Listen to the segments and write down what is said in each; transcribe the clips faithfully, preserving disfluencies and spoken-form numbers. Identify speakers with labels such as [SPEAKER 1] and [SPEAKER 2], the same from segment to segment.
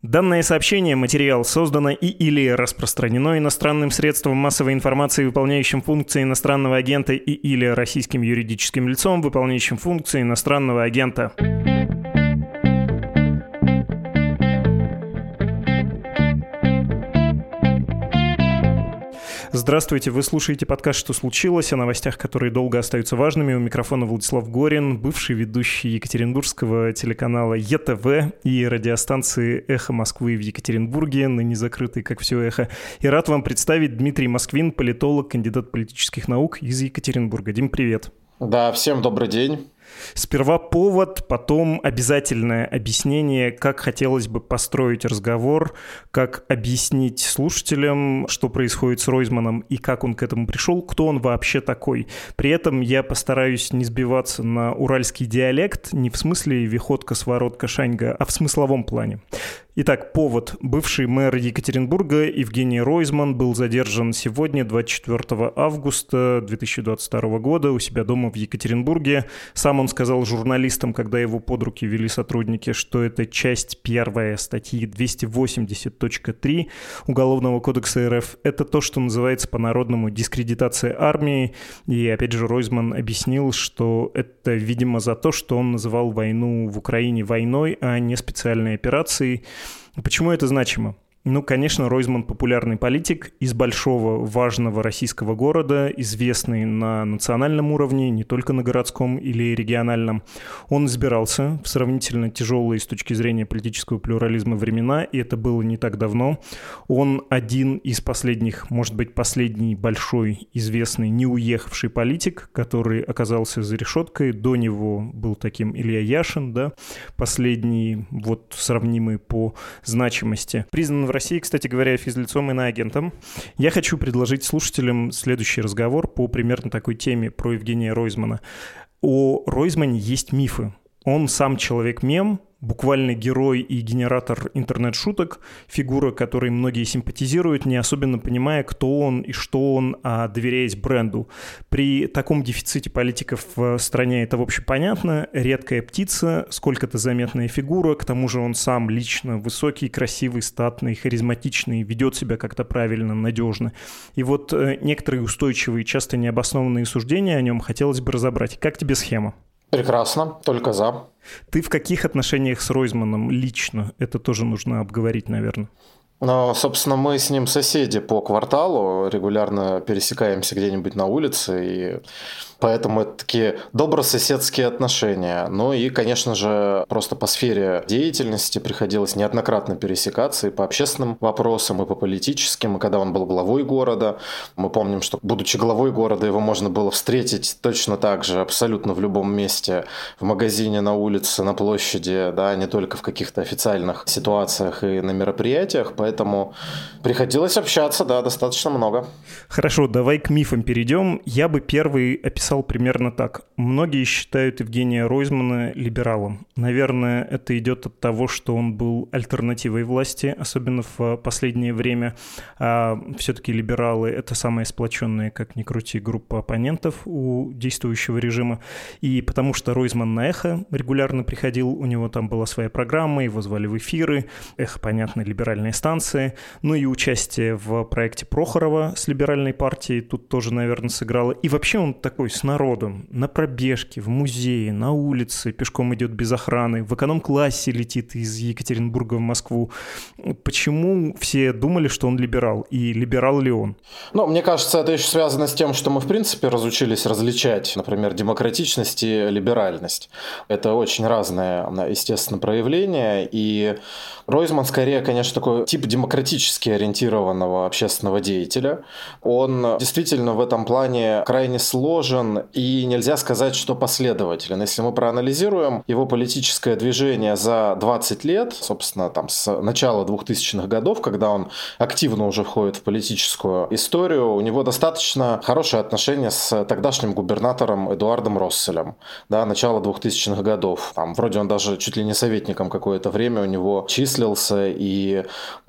[SPEAKER 1] Данное сообщение, материал создано и или распространено иностранным средством массовой информации, выполняющим функции иностранного агента, и или российским юридическим лицом, выполняющим функции иностранного агента. Здравствуйте, вы слушаете подкаст «Что случилось?», о новостях, которые долго остаются важными. У микрофона Владислав Горин, бывший ведущий екатеринбургского телеканала Е Т В и радиостанции «Эхо Москвы» в Екатеринбурге, ныне закрытой, как все эхо. И рад вам представить Дмитрий Москвин, политолог, кандидат политических наук из Екатеринбурга. Дим, привет.
[SPEAKER 2] Да, всем добрый день.
[SPEAKER 1] Сперва повод, потом обязательное объяснение, как хотелось бы построить разговор, как объяснить слушателям, что происходит с Ройзманом и как он к этому пришел, кто он вообще такой. При этом я постараюсь не сбиваться на уральский диалект, не в смысле виходка, своротка, шаньга, а в смысловом плане. Итак, повод. Бывший мэр Екатеринбурга Евгений Ройзман был задержан сегодня, двадцать четвёртого августа две тысячи двадцать второго года, у себя дома в Екатеринбурге. Сам он сказал журналистам, когда его под руки вели сотрудники, что это часть первая статьи двести восемьдесят точка три Уголовного кодекса Р Ф. Это то, что называется по-народному дискредитация армии. И опять же Ройзман объяснил, что это, видимо, за то, что он называл войну в Украине войной, а не специальной операцией. Почему это значимо? Ну, конечно, Ройзман популярный политик из большого, важного российского города, известный на национальном уровне, не только на городском или региональном. Он избирался в сравнительно тяжелые с точки зрения политического плюрализма времена, и это было не так давно. Он один из последних, может быть, последний большой, известный, не уехавший политик, который оказался за решеткой. До него был таким Илья Яшин, да, последний, вот, сравнимый по значимости. Признан в России, кстати говоря, физлицом и иноагентом. Я хочу предложить слушателям следующий разговор по примерно такой теме про Евгения Ройзмана. О Ройзмане есть мифы. Он сам человек-мем, буквально герой и генератор интернет-шуток, фигура, которой многие симпатизируют, не особенно понимая, кто он и что он, а доверяясь бренду. При таком дефиците политиков в стране это, в общем, понятно. Редкая птица, сколько-то заметная фигура, к тому же он сам лично высокий, красивый, статный, харизматичный, ведет себя как-то правильно, надежно. И вот некоторые устойчивые, часто необоснованные суждения о нем хотелось бы разобрать. Как тебе схема?
[SPEAKER 2] Прекрасно, только за.
[SPEAKER 1] Ты в каких отношениях с Ройзманом лично? Это тоже нужно обговорить, наверное.
[SPEAKER 2] Но, собственно, мы с ним соседи по кварталу, регулярно пересекаемся где-нибудь на улице, и поэтому это такие добрососедские отношения. Ну и, конечно же, просто по сфере деятельности приходилось неоднократно пересекаться и по общественным вопросам, и по политическим. И когда он был главой города, мы помним, что, будучи главой города, его можно было встретить точно так же абсолютно в любом месте, в магазине, на улице, на площади, да, не только в каких-то официальных ситуациях и на мероприятиях. Поэтому приходилось общаться, да, достаточно много.
[SPEAKER 1] Хорошо, давай к мифам перейдем. Я бы первый описал примерно так. Многие считают Евгения Ройзмана либералом. Наверное, это идет от того, что он был альтернативой власти, особенно в последнее время. А все-таки либералы — это самая сплоченная, как ни крути, группа оппонентов у действующего режима. И потому что Ройзман на «Эхо» регулярно приходил, у него там была своя программа, его звали в эфиры. «Эхо», понятно, либеральная станция. Ну и участие в проекте Прохорова с либеральной партией тут тоже, наверное, сыграло. И вообще он такой с народом, на пробежке, в музее, на улице, пешком идет без охраны, в эконом-классе летит из Екатеринбурга в Москву. Почему все думали, что он либерал? И либерал ли он?
[SPEAKER 2] Ну, мне кажется, это еще связано с тем, что мы, в принципе, разучились различать, например, демократичность и либеральность. Это очень разные, естественно, проявления. И Ройзман, скорее, конечно, такой тип демократически ориентированного общественного деятеля. Он действительно в этом плане крайне сложен и нельзя сказать, что последователен. Если мы проанализируем его политическое движение за двадцать лет, собственно, там с начала двухтысячных годов, когда он активно уже входит в политическую историю, у него достаточно хорошие отношения с тогдашним губернатором Эдуардом Росселем, да, начала двухтысячных годов. Там, вроде он даже чуть ли не советником какое-то время у него числился, и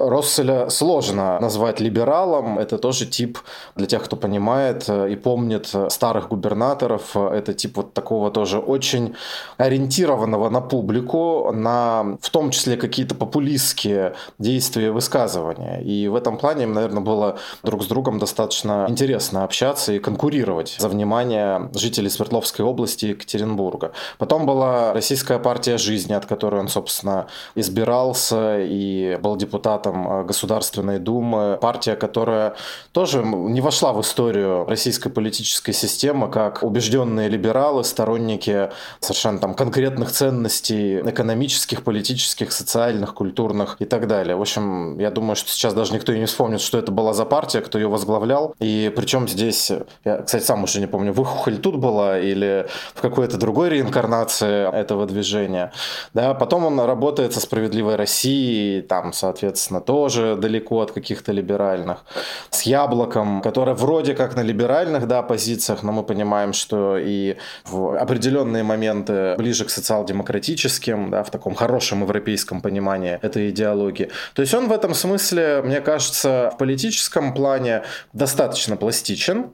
[SPEAKER 2] Росселя сложно назвать либералом. Это тоже тип, для тех, кто понимает и помнит старых губернаторов, это тип вот такого тоже очень ориентированного на публику, на в том числе какие-то популистские действия и высказывания. И в этом плане им, наверное, было друг с другом достаточно интересно общаться и конкурировать за внимание жителей Свердловской области и Екатеринбурга. Потом была Российская партия жизни, от которой он, собственно, избирался и был депутатом Государственной Думы. Партия, которая тоже не вошла в историю российской политической системы как убежденные либералы, сторонники совершенно там конкретных ценностей экономических, политических, социальных, культурных и так далее. В общем, я думаю, что сейчас даже никто и не вспомнит, что это была за партия, кто ее возглавлял. И причем здесь, я, кстати, сам уже не помню, Выхухоль тут была или в какой-то другой реинкарнации этого движения. Да, потом он работает со «Справедливой Россией», там, соответственно, тоже далеко от каких-то либеральных. С «Яблоком», которое вроде как на либеральных, да, позициях, но мы понимаем, что и в определенные моменты ближе к социал-демократическим, да, в таком хорошем европейском понимании этой идеологии. То есть он в этом смысле, мне кажется, в политическом плане достаточно пластичен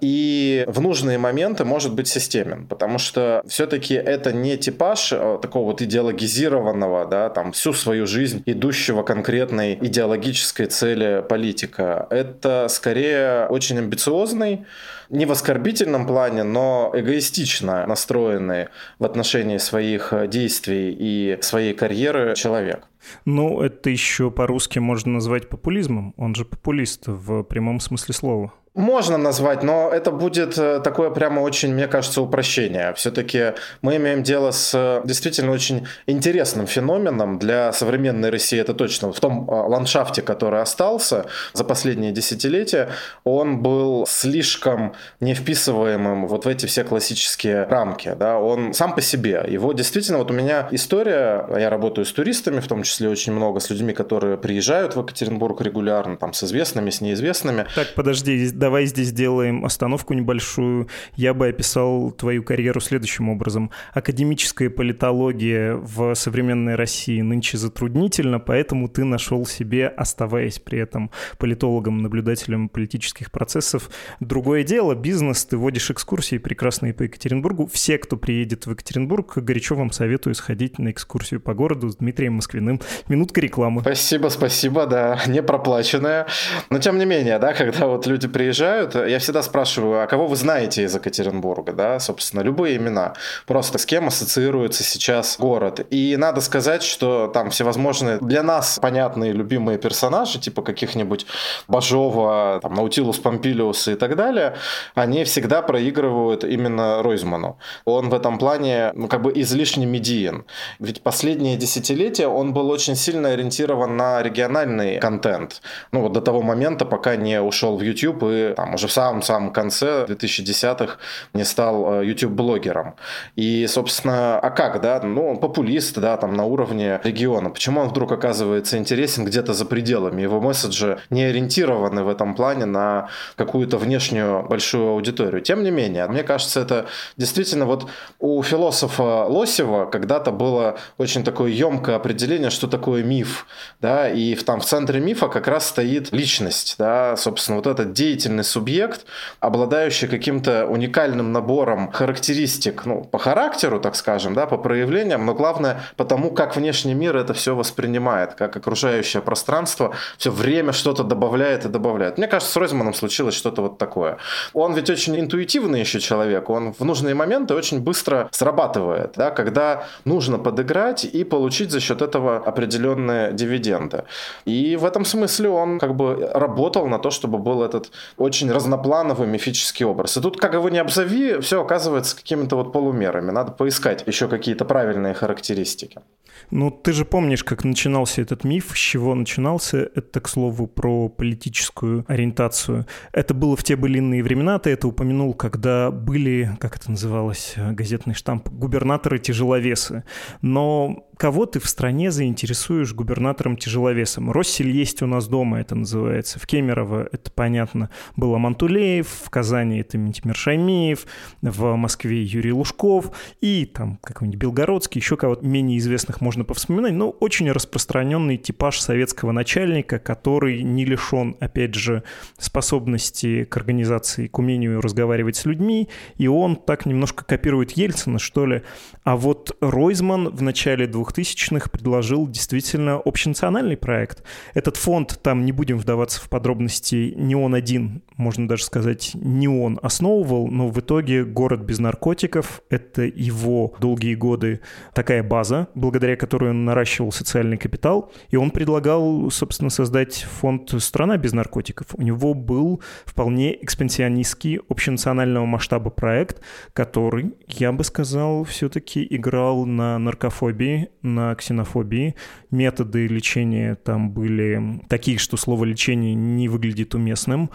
[SPEAKER 2] и в нужные моменты может быть системен, потому что все-таки это не типаж такого вот идеологизированного, да, там всю свою жизнь идущего конкретной идеологической цели политика. Это скорее очень амбициозный, не в оскорбительном плане, но эгоистично настроенный в отношении своих действий и своей карьеры человек.
[SPEAKER 1] Ну, это еще по-русски можно назвать популизмом. Он же популист в прямом смысле слова.
[SPEAKER 2] Можно назвать, но это будет такое прямо очень, мне кажется, упрощение. Все-таки мы имеем дело с действительно очень интересным феноменом для современной России. Это точно в том ландшафте, который остался за последние десятилетия, он был слишком не вписываемым вот в эти все классические рамки. Да? Он сам по себе. Его действительно, вот у меня история, я работаю с туристами, в том числе очень много, с людьми, которые приезжают в Екатеринбург регулярно, там, с известными, с неизвестными.
[SPEAKER 1] Так, подожди, давай здесь сделаем остановку небольшую. Я бы описал твою карьеру следующим образом. Академическая политология в современной России нынче затруднительна, поэтому ты нашел себе, оставаясь при этом политологом, наблюдателем политических процессов. Другое дело, бизнес, ты водишь экскурсии прекрасные по Екатеринбургу. Все, кто приедет в Екатеринбург, горячо вам советую сходить на экскурсию по городу с Дмитрием Москвиным. Минутка рекламы.
[SPEAKER 2] Спасибо, спасибо, да, не проплаченная. Но тем не менее, да, когда вот люди приезжают, я всегда спрашиваю, а кого вы знаете из Екатеринбурга, да, собственно, любые имена, просто с кем ассоциируется сейчас город. И надо сказать, что там всевозможные для нас понятные любимые персонажи, типа каких-нибудь Бажова, там, Наутилус Помпилиус и так далее, они всегда проигрывают именно Ройзману. Он в этом плане, ну, как бы излишне медиен. Ведь последние десятилетия он был очень сильно ориентирован на региональный контент. Ну, вот до того момента, пока не ушел в YouTube и там, уже в самом-самом конце две тысячи десятых не стал YouTube-блогером. И, собственно, а как, да? Ну, он популист, да, там, на уровне региона. Почему он вдруг оказывается интересен где-то за пределами? Его месседжи не ориентированы в этом плане на какую-то внешнюю большую аудиторию. Тем не менее, мне кажется, это действительно вот у философа Лосева когда-то было очень такое емкое определение, что такое миф, да, и там в центре мифа как раз стоит личность, да, собственно, вот этот деятельный субъект, обладающий каким-то уникальным набором характеристик, ну, по характеру, так скажем, да, по проявлениям, но главное по тому, как внешний мир это все воспринимает, как окружающее пространство все время что-то добавляет и добавляет. Мне кажется, с Ройзманом случилось что-то вот такое. Он ведь очень интуитивный еще человек, он в нужные моменты очень быстро срабатывает, да, когда нужно подыграть и получить за счет этого определенные дивиденды. И в этом смысле он как бы работал на то, чтобы был этот очень разноплановый мифический образ. И тут, как его ни обзови, все оказывается какими-то вот полумерами. Надо поискать еще какие-то правильные характеристики.
[SPEAKER 1] Ну, ты же помнишь, как начинался этот миф, с чего начинался. Это, к слову, про политическую ориентацию. Это было в те былинные времена, ты это упомянул, когда были, как это называлось, газетный штамп, губернаторы-тяжеловесы. Но кого ты в стране заинтересуешь губернатором-тяжеловесом? Россель есть у нас дома, это называется. В Кемерово, это понятно, был Амантулеев, в Казани это Ментимир Шаймиев, в Москве Юрий Лужков, и там какой-нибудь Белгородский, еще кого-то менее известных можно повспоминать, но очень распространенный типаж советского начальника, который не лишен, опять же, способности к организации, к умению разговаривать с людьми, и он так немножко копирует Ельцина, что ли. А вот Ройзман в начале двухтысячных предложил действительно общенациональный проект. Этот фонд, там не будем вдаваться в подробности, не он один, можно даже сказать, не он основывал, но в итоге «Город без наркотиков» — это его долгие годы такая база, благодаря которой он наращивал социальный капитал, и он предлагал, собственно, создать фонд «Страна без наркотиков». У него был вполне экспансионистский общенационального масштаба проект, который, я бы сказал, все-таки играл на наркофобии, на ксенофобии. Методы лечения там были такие, что слово «лечение» не выглядит уместным.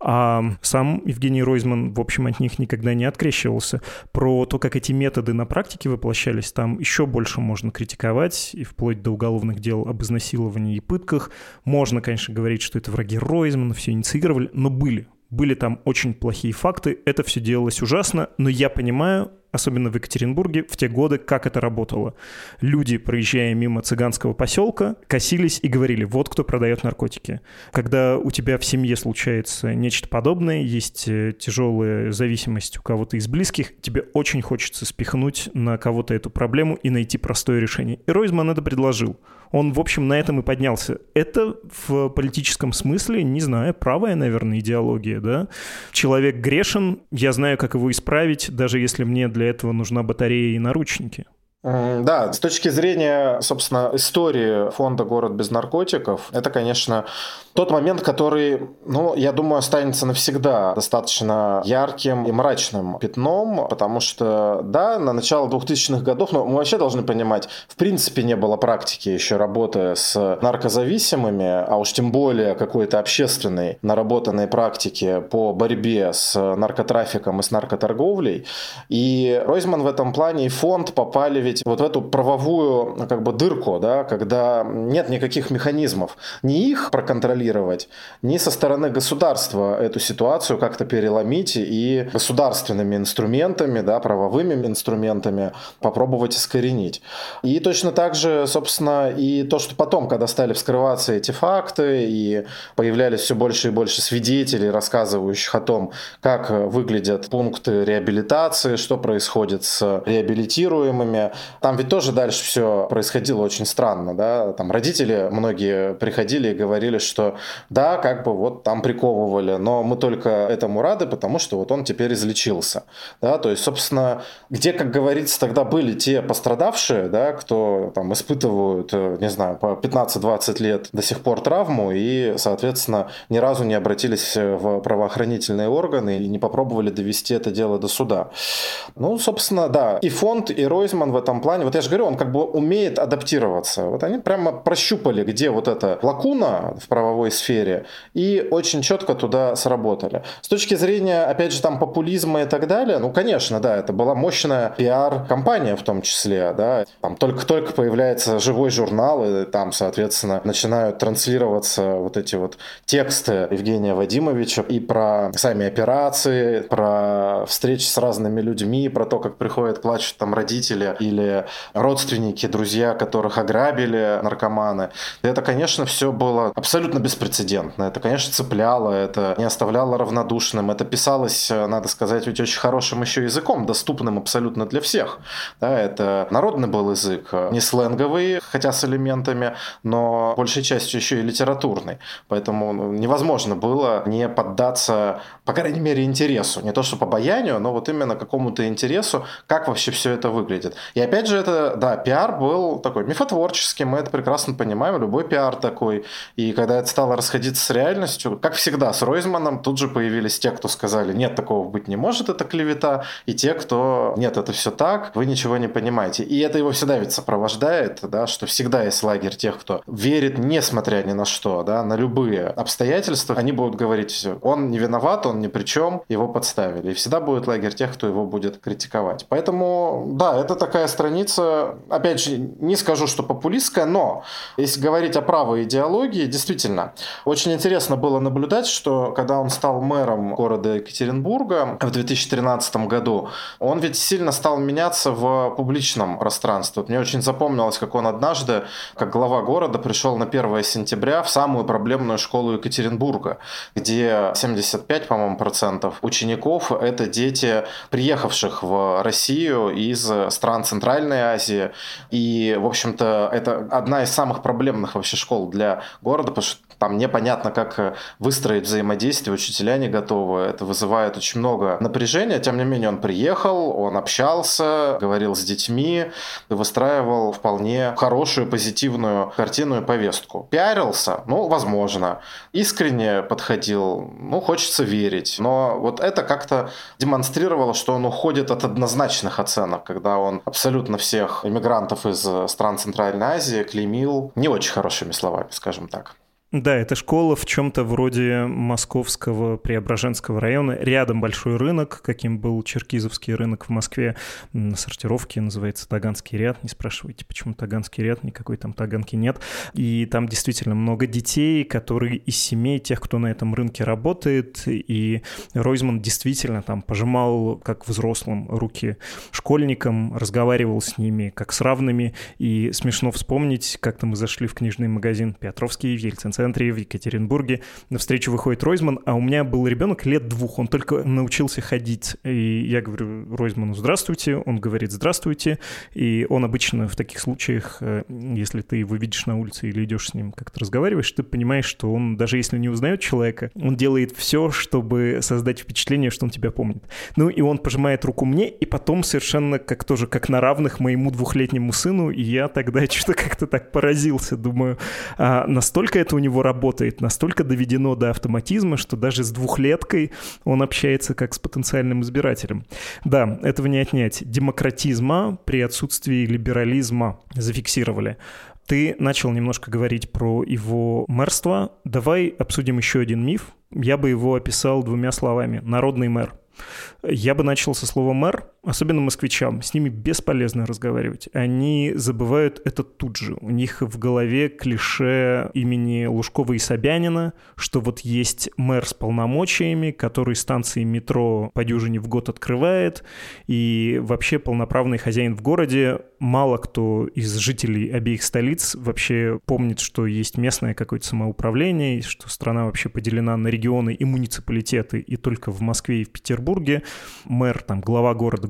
[SPEAKER 1] А сам Евгений Ройзман, в общем, от них никогда не открещивался. Про то, как эти методы на практике воплощались, там еще больше можно критиковать, и вплоть до уголовных дел об изнасиловании и пытках. Можно, конечно, говорить, что это враги Ройзмана, все инициировали, но были. Были там очень плохие факты, это все делалось ужасно, но я понимаю, особенно в Екатеринбурге, в те годы, как это работало. Люди, проезжая мимо цыганского поселка, косились и говорили: вот кто продает наркотики. Когда у тебя в семье случается нечто подобное, есть тяжелая зависимость у кого-то из близких, тебе очень хочется спихнуть на кого-то эту проблему и найти простое решение. И Ройзман это предложил. Он, в общем, на этом и поднялся. Это в политическом смысле, не знаю, правая, наверное, идеология, да? Человек грешен, я знаю, как его исправить, даже если мне для этого нужна батарея и наручники.
[SPEAKER 2] Да, с точки зрения, собственно, истории фонда «Город без наркотиков», это, конечно, тот момент, который, ну, я думаю, останется навсегда достаточно ярким и мрачным пятном, потому что, да, на начало двухтысячных годов, но мы вообще должны понимать, в принципе, не было практики еще работы с наркозависимыми, а уж тем более какой-то общественной наработанной практики по борьбе с наркотрафиком и с наркоторговлей. И Ройзман в этом плане и фонд попали ведь вот в эту правовую как бы дырку, да, когда нет никаких механизмов ни их проконтролировать, ни со стороны государства эту ситуацию как-то переломить и государственными инструментами, да, правовыми инструментами попробовать искоренить. И точно так же, собственно, и то, что потом, когда стали вскрываться эти факты и появлялись все больше и больше свидетелей, рассказывающих о том, как выглядят пункты реабилитации, что происходит с реабилитируемыми. Там ведь тоже дальше все происходило очень странно, да, там родители многие приходили и говорили, что да, как бы вот там приковывали, но мы только этому рады, потому что вот он теперь излечился, да, то есть, собственно, где, как говорится, тогда были те пострадавшие, да, кто там испытывают, не знаю, по пятнадцать-двадцать лет до сих пор травму и, соответственно, ни разу не обратились в правоохранительные органы и не попробовали довести это дело до суда. Ну, собственно, да, и фонд, и Ройзман в этом плане, вот я же говорю, он как бы умеет адаптироваться. Вот они прямо прощупали, где вот эта лакуна в правовой сфере, и очень четко туда сработали. С точки зрения, опять же, там популизма и так далее, ну, конечно, да, это была мощная пиар-компания в том числе, да, там только-только появляется живой журнал, и там, соответственно, начинают транслироваться вот эти вот тексты Евгения Вадимовича и про сами операции, про встречи с разными людьми, про то, как приходят, плачут там родители или родственники, друзья, которых ограбили наркоманы. Это, конечно, все было абсолютно беспрецедентно. Это, конечно, цепляло, это не оставляло равнодушным. Это писалось, надо сказать, ведь очень хорошим еще языком, доступным абсолютно для всех. Да, это народный был язык, не сленговый, хотя с элементами, но большей частью еще и литературный. Поэтому невозможно было не поддаться, по крайней мере, интересу. Не то, что по обаянию, но вот именно какому-то интересу, как вообще все это выглядит. И опять же, это, да, пиар был такой мифотворческий, мы это прекрасно понимаем, любой пиар такой. И когда это стало расходиться с реальностью, как всегда, с Ройзманом тут же появились те, кто сказали: нет, такого быть не может, это клевета, и те, кто: нет, это все так, вы ничего не понимаете. И это его всегда ведь сопровождает, да, что всегда есть лагерь тех, кто верит, несмотря ни на что, да, на любые обстоятельства, они будут говорить: он не виноват, он ни при чем, его подставили. И всегда будет лагерь тех, кто его будет критиковать. Поэтому, да, это такая страница, опять же, не скажу, что популистская, но если говорить о правой идеологии, действительно, очень интересно было наблюдать, что когда он стал мэром города Екатеринбурга в две тысячи тринадцатом году, он ведь сильно стал меняться в публичном пространстве. Мне очень запомнилось, как он однажды, как глава города, пришел на первое сентября в самую проблемную школу Екатеринбурга, где семьдесят пять, по-моему, процентов учеников — это дети, приехавших в Россию из стран Центральной Азии. И, в общем-то, это одна из самых проблемных вообще школ для города, потому что там непонятно, как выстроить взаимодействие, учителя не готовы, это вызывает очень много напряжения. Тем не менее, он приехал, он общался, говорил с детьми, выстраивал вполне хорошую, позитивную картину и повестку. Пиарился? Ну, возможно. Искренне подходил? Ну, хочется верить. Но вот это как-то демонстрировало, что он уходит от однозначных оценок, когда он абсолютно всех иммигрантов из стран Центральной Азии клеймил не очень хорошими словами, скажем так.
[SPEAKER 1] Да, это школа в чем-то вроде московского Преображенского района. Рядом большой рынок, каким был Черкизовский рынок в Москве. На сортировке называется Таганский ряд. Не спрашивайте, почему Таганский ряд, никакой там Таганки нет. И там действительно много детей, которые из семей тех, кто на этом рынке работает. И Ройзман действительно там пожимал, как взрослым, руки школьникам, разговаривал с ними как с равными. И смешно вспомнить, как-то мы зашли в книжный магазин Петровский в Ельцин в Екатеринбурге. Навстречу выходит Ройзман, а у меня был ребенок лет двух, он только научился ходить. И я говорю Ройзману: здравствуйте. Он говорит: здравствуйте. И он обычно в таких случаях, если ты его видишь на улице или идешь с ним, как-то разговариваешь, ты понимаешь, что он, даже если не узнает человека, он делает все, чтобы создать впечатление, что он тебя помнит. Ну и он пожимает руку мне, и потом совершенно как тоже, как на равных моему двухлетнему сыну, и я тогда что-то как-то так поразился. Думаю, а настолько это у него работает, настолько доведено до автоматизма, что даже с двухлеткой он общается как с потенциальным избирателем. Да, этого не отнять. Демократизма при отсутствии либерализма зафиксировали. Ты начал немножко говорить про его мэрство. Давай обсудим еще один миф. Я бы его описал двумя словами. Народный мэр. Я бы начал со слова «мэр», особенно москвичам. С ними бесполезно разговаривать. Они забывают это тут же. У них в голове клише имени Лужкова и Собянина, что вот есть мэр с полномочиями, который станции метро по дюжине в год открывает, и вообще полноправный хозяин в городе. Мало кто из жителей обеих столиц вообще помнит, что есть местное какое-то самоуправление, что страна вообще поделена на регионы и муниципалитеты, и только в Москве и в Петербурге мэр, там, глава города,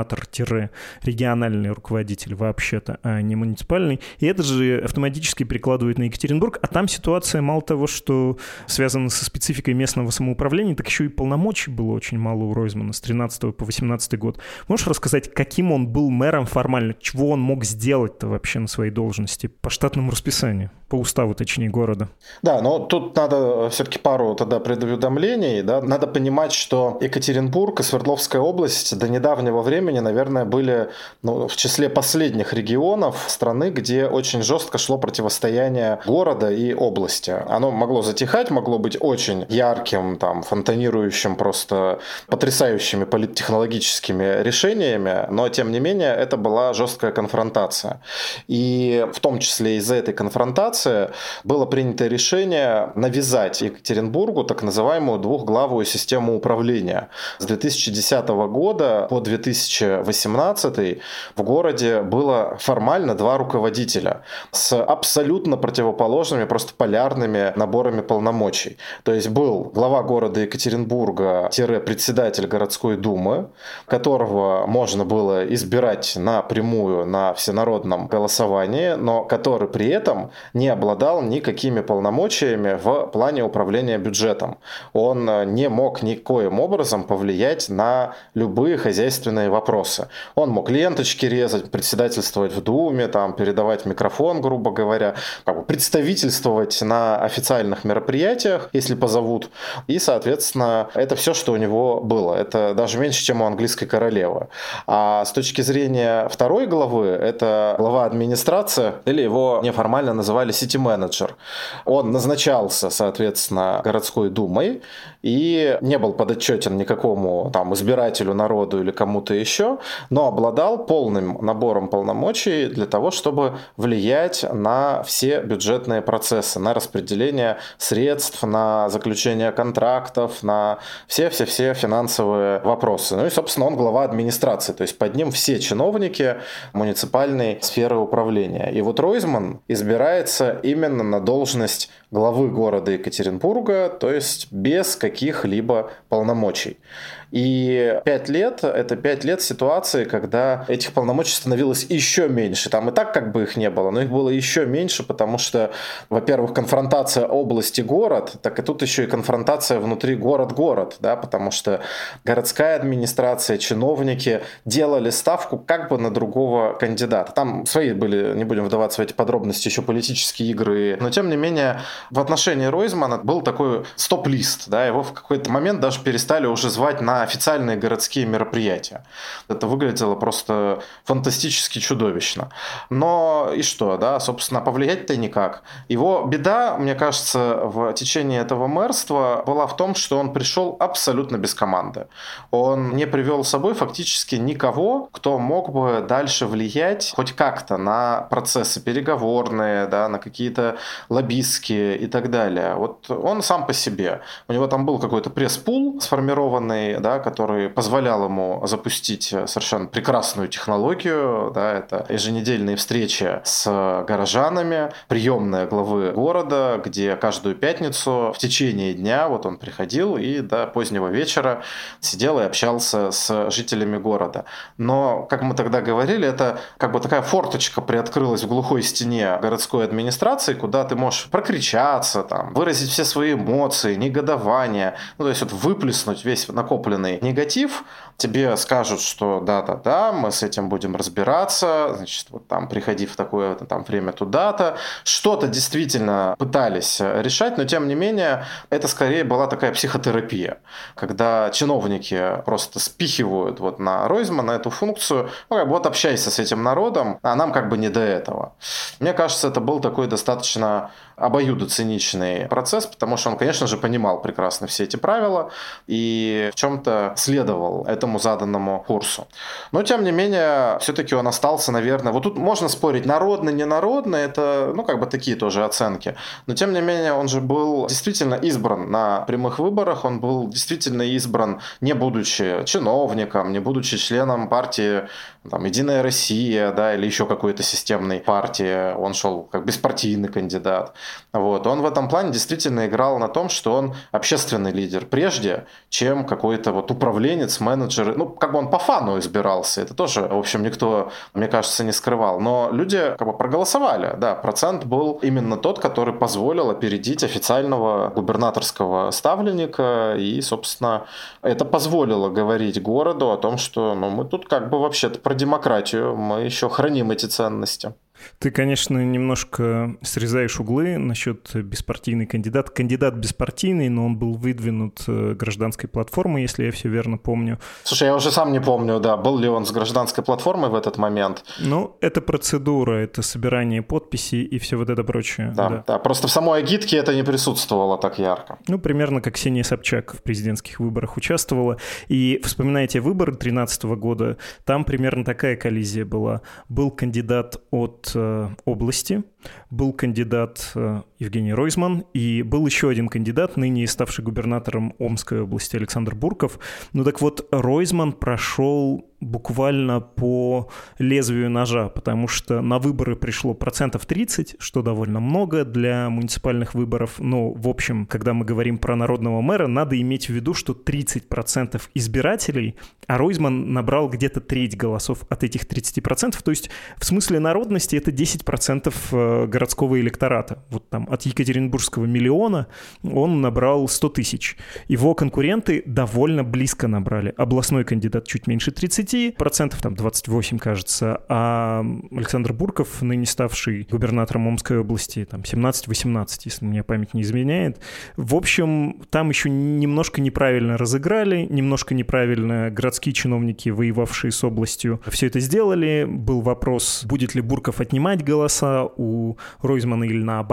[SPEAKER 1] губернатор-региональный руководитель вообще-то, а не муниципальный. И это же автоматически перекладывает на Екатеринбург. А там ситуация мало того, что связана со спецификой местного самоуправления, так еще и полномочий было очень мало у Ройзмана с тринадцатого по восемнадцатый год. Можешь рассказать, каким он был мэром формально? Чего он мог сделать-то вообще на своей должности по штатному расписанию? По уставу, точнее, города.
[SPEAKER 2] Да, но тут надо все-таки пару тогда предуведомлений. Да? Надо понимать, что Екатеринбург и Свердловская область до недавнего времени, наверное, были ну, в числе последних регионов страны, где очень жестко шло противостояние города и области. Оно могло затихать, могло быть очень ярким, там, фонтанирующим, просто потрясающими политтехнологическими решениями, но, тем не менее, это была жесткая конфронтация. И в том числе из-за этой конфронтации было принято решение навязать Екатеринбургу так называемую двухглавую систему управления. С две тысячи десятого года по две тысячи восемнадцатый в городе было формально два руководителя с абсолютно противоположными, просто полярными наборами полномочий. То есть был глава города Екатеринбурга-председатель городской думы, которого можно было избирать напрямую на всенародном голосовании, но который при этом не обладал никакими полномочиями в плане управления бюджетом. Он не мог никоим образом повлиять на любые хозяйственные вопросы. Он мог ленточки резать, председательствовать в Думе, там, передавать микрофон, грубо говоря, как бы представительствовать на официальных мероприятиях, если позовут. И, соответственно, это все, что у него было. Это даже меньше, чем у английской королевы. А с точки зрения второй главы, это глава администрации, или его неформально называли сити-менеджер. Он назначался, соответственно, городской думой, и не был подотчетен никакому там избирателю, народу или кому-то еще, но обладал полным набором полномочий для того, чтобы влиять на все бюджетные процессы, на распределение средств, на заключение контрактов, на все-все-все финансовые вопросы. Ну и, собственно, он глава администрации, то есть под ним все чиновники муниципальной сферы управления. И вот Ройзман избирается именно на должность главы города Екатеринбурга, то есть без каких-либо полномочий. И пять лет – это пять лет ситуации, когда этих полномочий становилось еще меньше. Там и так как бы их не было, но их было еще меньше, потому что, во-первых, конфронтация области-город, так и тут еще и конфронтация внутри город-город, да, потому что городская администрация, чиновники делали ставку как бы на другого кандидата. Там свои были, не будем вдаваться в эти подробности, еще политические игры, но тем не менее в отношении Ройзмана был такой стоп-лист, да, его в какой-то момент даже перестали уже звать на официальные городские мероприятия. Это выглядело просто фантастически чудовищно. Но и что, да, собственно, повлиять-то никак. Его беда, мне кажется, в течение этого мэрства была в том, что он пришел абсолютно без команды. Он не привел с собой фактически никого, кто мог бы дальше влиять хоть как-то на процессы переговорные, да, на какие-то лоббистские и так далее. Вот он сам по себе. У него там был какой-то пресс-пул сформированный, да, который позволял ему запустить совершенно прекрасную технологию. Да, это еженедельные встречи с горожанами, приемная главы города, где каждую пятницу в течение дня вот он приходил и до позднего вечера сидел и общался с жителями города. Но, как мы тогда говорили, это как бы такая форточка приоткрылась в глухой стене городской администрации, куда ты можешь прокричаться, там, выразить все свои эмоции, негодование, ну, то есть вот выплеснуть весь накопленный негатив. Тебе скажут, что да-да-да, мы с этим будем разбираться, значит, вот там приходи в такое там время туда-то. Что-то действительно пытались решать, но тем не менее это скорее была такая психотерапия, когда чиновники просто спихивают вот на Ройзмана эту функцию, ну, как бы вот общайся с этим народом, а нам как бы не до этого. Мне кажется, это был такой достаточно обоюдоциничный процесс, потому что он, конечно же, понимал прекрасно все эти правила и в чем-то следовал этому заданному курсу. Но, тем не менее, все-таки он остался, наверное... Вот тут можно спорить, народный, ненародный, это, ну, как бы такие тоже оценки. Но, тем не менее, он же был действительно избран на прямых выборах, он был действительно избран, не будучи чиновником, не будучи членом партии там, «Единая Россия», да, или еще какой-то системной партии, он шел как беспартийный кандидат. Вот. Он в этом плане действительно играл на том, что он общественный лидер прежде, чем какой-то вот управленец, менеджер. Ну, как бы он по фану избирался. Это тоже, в общем, никто, мне кажется, не скрывал. Но люди как бы проголосовали. Да, процент был именно тот, который позволил опередить официального губернаторского ставленника. И, собственно, это позволило говорить городу о том, что ну, мы тут как бы вообще-то про демократию, мы еще храним эти ценности.
[SPEAKER 1] Ты, конечно, немножко срезаешь углы насчет беспартийный кандидат. Кандидат беспартийный, но он был выдвинут гражданской платформой, если я все верно помню.
[SPEAKER 2] Слушай, я уже сам не помню, да, был ли он с гражданской платформой в этот момент.
[SPEAKER 1] Ну, это процедура, это собирание подписей и все вот это прочее.
[SPEAKER 2] Да,
[SPEAKER 1] да.
[SPEAKER 2] да, просто в самой агитке это не присутствовало так ярко.
[SPEAKER 1] Ну, примерно как Ксения Собчак в президентских выборах участвовала. И вспоминаете выборы две тысячи тринадцатого года, там примерно такая коллизия была. Был кандидат от области, был кандидат Евгений Ройзман, и был еще один кандидат, ныне ставший губернатором Омской области Александр Бурков. Ну так вот, Ройзман прошел буквально по лезвию ножа, потому что на выборы пришло процентов тридцать, что довольно много для муниципальных выборов. Но, в общем, когда мы говорим про народного мэра, надо иметь в виду, что тридцать процентов избирателей, а Ройзман набрал где-то треть голосов от этих тридцати процентов, то есть в смысле народности это десять процентов городского электората. Вот там от екатеринбургского миллиона он набрал сто тысяч. Его конкуренты довольно близко набрали. Областной кандидат чуть меньше тридцати процентов, там двадцать восемь, кажется, а Александр Бурков, ныне ставший губернатором Омской области, там семнадцать-восемнадцать, если мне память не изменяет. В общем, там еще немножко неправильно разыграли, немножко неправильно городские чиновники, воевавшие с областью, все это сделали. Был вопрос, будет ли Бурков отнимать голоса у Ройзмана или наоборот.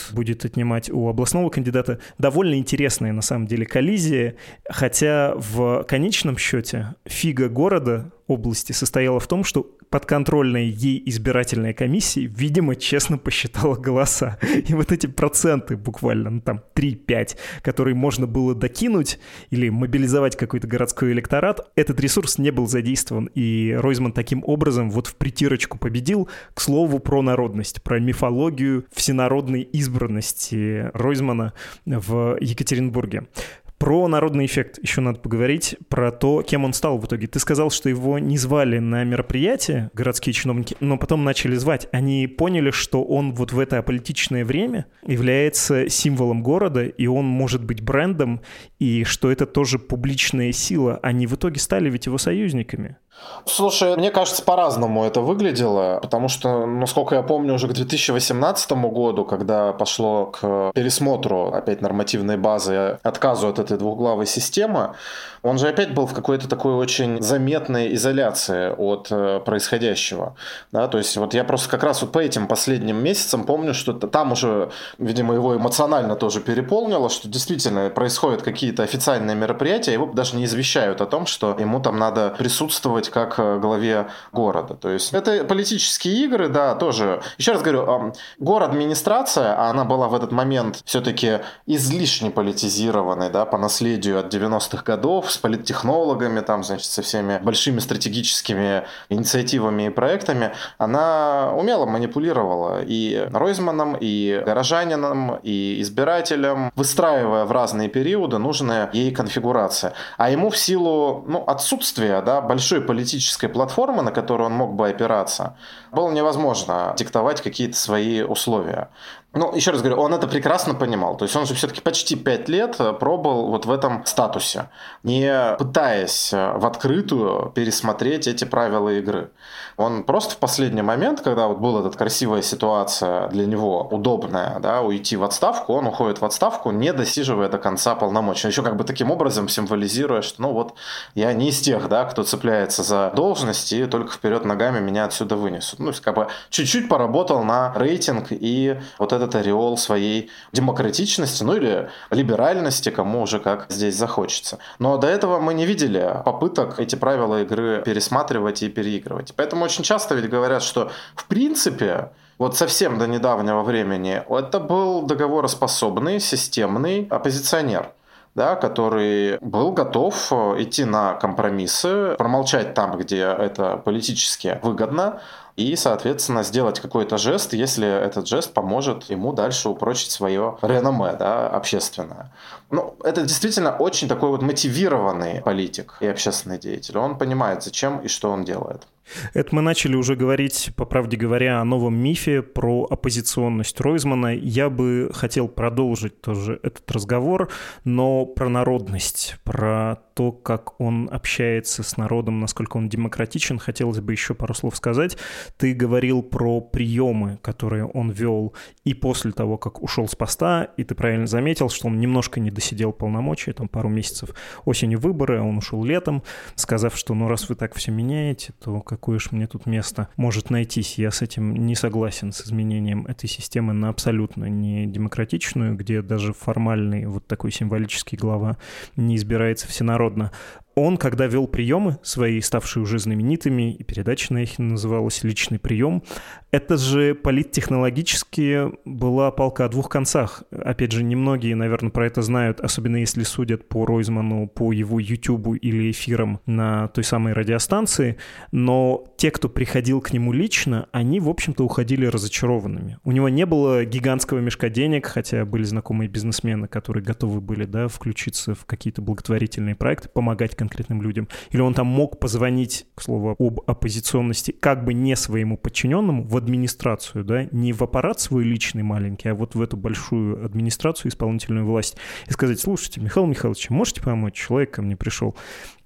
[SPEAKER 1] будет отнимать у областного кандидата. Довольно интересная, на самом деле, коллизия, хотя в конечном счете фига города, области состояла в том, что подконтрольная ей избирательная комиссия, видимо, честно посчитала голоса. И вот эти проценты буквально, ну там три-пять, которые можно было докинуть или мобилизовать какой-то городской электорат, этот ресурс не был задействован. И Ройзман таким образом вот в притирочку победил. К слову, про народность, про мифологию всенародной избранности Ройзмана в Екатеринбурге. Про народный эффект еще надо поговорить, про то, кем он стал в итоге. Ты сказал, что его не звали на мероприятие городские чиновники, но потом начали звать. Они поняли, что он вот в это аполитичное время является символом города, и он может быть брендом, и что это тоже публичная сила. Они в итоге стали ведь его союзниками.
[SPEAKER 2] Слушай, мне кажется, по-разному это выглядело, потому что, насколько я помню, уже к две тысячи восемнадцатому году, когда пошло к пересмотру опять нормативной базы, отказу от этой двухглавой системы, он же опять был в какой-то такой очень заметной изоляции от происходящего. Да, то есть вот я просто как раз вот по этим последним месяцам помню, что там уже, видимо, его эмоционально тоже переполнило, что действительно происходят какие-то официальные мероприятия, его даже не извещают о том, что ему там надо присутствовать как главе города. То есть это политические игры, да, тоже. Еще раз говорю, город-администрация, а она была в этот момент все-таки излишне политизированной, да, по наследию от девяностых годов, с политтехнологами, там, значит, со всеми большими стратегическими инициативами и проектами, она умело манипулировала и Ройзманом, и горожанином, и избирателем, выстраивая в разные периоды нужная ей конфигурация. А ему в силу, ну, отсутствия, да, большой политической платформы, на которую он мог бы опираться, было невозможно диктовать какие-то свои условия. Ну, еще раз говорю, он это прекрасно понимал. То есть он же все-таки почти пять лет пробыл вот в этом статусе, не пытаясь в открытую пересмотреть эти правила игры. Он просто в последний момент, когда вот была эта красивая ситуация для него, удобная, да, уйти в отставку, он уходит в отставку, не досиживая до конца полномочий. Еще как бы таким образом символизируя, что ну вот я не из тех, да, кто цепляется за должность и только вперед ногами меня отсюда вынесут. Ну, как бы чуть-чуть поработал на рейтинг и вот этот ореол своей демократичности, ну или либеральности, кому уже как здесь захочется. Но до этого мы не видели попыток эти правила игры пересматривать и переигрывать. Поэтому очень часто ведь говорят, что в принципе вот совсем до недавнего времени это был договороспособный, системный оппозиционер, да, который был готов идти на компромиссы, промолчать там, где это политически выгодно, и, соответственно, сделать какой-то жест, если этот жест поможет ему дальше упрочить свое реноме, да, общественное. Ну, это действительно очень такой вот мотивированный политик и общественный деятель. Он понимает, зачем и что он делает.
[SPEAKER 1] Это мы начали уже говорить, по правде говоря, о новом мифе про оппозиционность Ройзмана. Я бы хотел продолжить тоже этот разговор, но про народность, про то, как он общается с народом, насколько он демократичен, хотелось бы еще пару слов сказать. Ты говорил про приемы, которые он вел и после того, как ушел с поста, и ты правильно заметил, что он немножко не досидел полномочия, там пару месяцев осенью выборы, а он ушел летом, сказав, что ну раз вы так все меняете, то какое ж мне тут место может найтись. Я с этим не согласен, с изменением этой системы на абсолютно не демократичную, где даже формальный вот такой символический глава не избирается всенародно. Он, когда вел приемы свои, ставшие уже знаменитыми, и передача на их называлась «Личный прием», это же политтехнологически была палка о двух концах. Опять же, немногие, наверное, про это знают, особенно если судят по Ройзману, по его ютубу или эфирам на той самой радиостанции, но те, кто приходил к нему лично, они, в общем-то, уходили разочарованными. У него не было гигантского мешка денег, хотя были знакомые бизнесмены, которые готовы были, да, включиться в какие-то благотворительные проекты, помогать конкретным людям. Или он там мог позвонить, к слову, об оппозиционности, как бы не своему подчиненному, в администрацию, да, не в аппарат свой личный маленький, а вот в эту большую администрацию, исполнительную власть, и сказать: слушайте, Михаил Михайлович, можете помочь? Человек ко мне пришел.